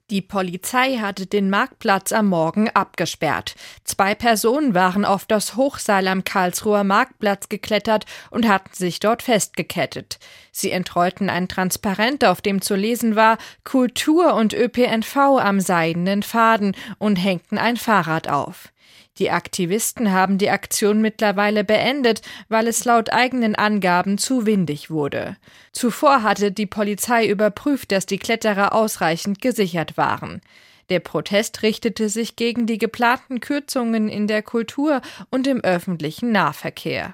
Die Polizei hatte den Marktplatz am Morgen abgesperrt. 2 Personen waren auf das Hochseil am Karlsruher Marktplatz geklettert und hatten sich dort festgekettet. Sie entrollten ein Transparent, auf dem zu lesen war »Kultur und ÖPNV am seidenen Faden« und hängten ein Fahrrad auf. Die Aktivisten haben die Aktion mittlerweile beendet, weil es laut eigenen Angaben zu windig wurde. Zuvor hatte die Polizei überprüft, dass die Kletterer ausreichend gesichert waren. Der Protest richtete sich gegen die geplanten Kürzungen in der Kultur und im öffentlichen Nahverkehr.